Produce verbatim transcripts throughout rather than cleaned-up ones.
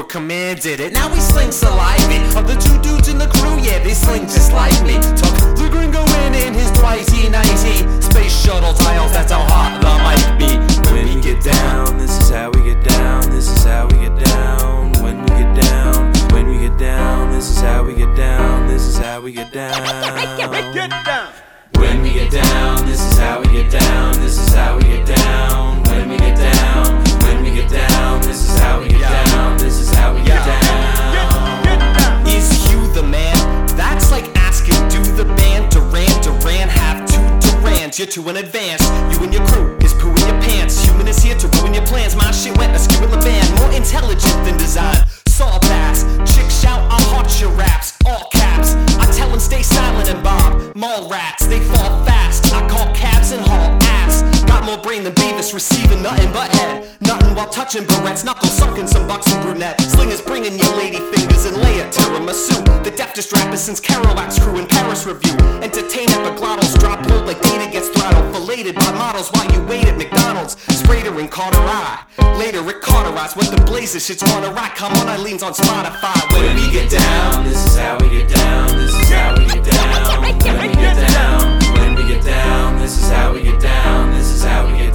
were commanded it. Now we sling saliva. Other two dudes in the crew, yeah, they sling just like me. Tuck the gringo in in his twice-y, nicey. Space shuttle tiles, that's how hot the mic be. When we get down, this is how we get down. This is how we get down. When we get down, when we get down, this is how we get down. This is how we get down. Get down. When we get down, this is how we get down. This is how we get down. When we get down, when we get down, this is how we get down. This is how we get down. Is Hugh the man? That's like asking, do the band Duran Duran have two Durans? You're two in advance. You and your crew is poo in your pants. Human is here to ruin your plans. My shit went askew in the band. More intelligent than design. Saw bass. Chick shout, I'll haunt your raps. All caps. I tell them stay silent and bob. Mall rats, they fall fast. I call cabs and haul ass. Got more brain than Beavis, receiving nothing but head. Nothing while touching barrettes. Knuckles sunken some bucks and brunette. Slingers bringing your lady fingers and lay it tiramisu. The deftest rapper since Kerouac's crew in Paris review. Entertain epiglottals. Drop low like data gets throttled. Filleted by models while you wait at McDonald's. Sprayed her and caught her eye. Later it cauterized. What the blazes shit's wanna rock. Come on, Eileen's on Spotify. When we get down, this is how we get down. This is how we get down. When we get down, when we get down, this is how we get down. This is how we get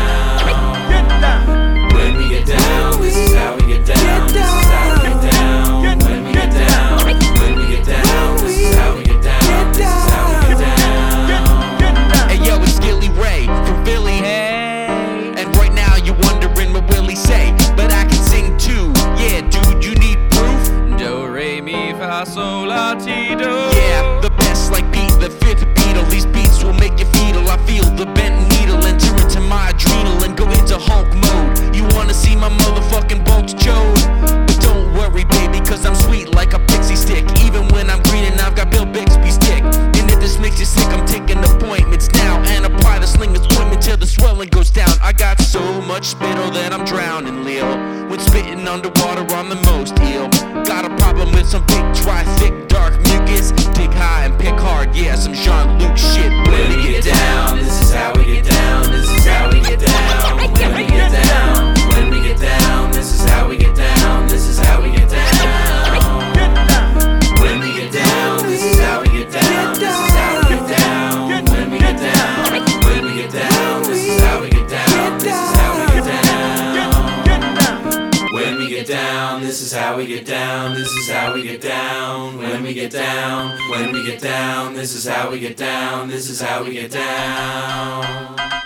down. When we get down, this is how we get down. This is how we get down. When we get down, when we get down, this is how we get down. This is how we get down. Hey yo, it's Gilly Ray from Philly. Hey. And right now you're wondering what will he say? But I can sing too. Yeah, dude, you need proof. Do, re, mi, fa, sol, la, ti, do. Yeah, the best like Pete, the fifth Beatle. These beats will make you fetal. I feel the bent needle, enter into my adrenal and go into Hulk mode. You wanna see my motherfucking bolts chode? But don't worry, baby, cause I'm sweet like a pixie stick. Even when I'm green and I've got Bill Bixby's dick. And if this makes you sick, I'm taking appointments now and apply the slinger's ointment till the swelling goes down. I got so much spittle that I'm drowning, Leo. When spitting underwater, I'm the most ill. Got a problem with some big, dry, thick, dark mucus. Dig high and pick hard, yeah, some Jean-Luc shit. When we get down, this is how we get down. This is how we get down. When we get down, when we get down, this is how we get down. This is how we get down. When we get down, this is how we get down. This is how we get down. When we get down, when we get down, this is how we get down. This is how we get down. When we get down, this is how we get down. This is how we get down. When we get down, when we get down, this is how we get down. This is how we get down.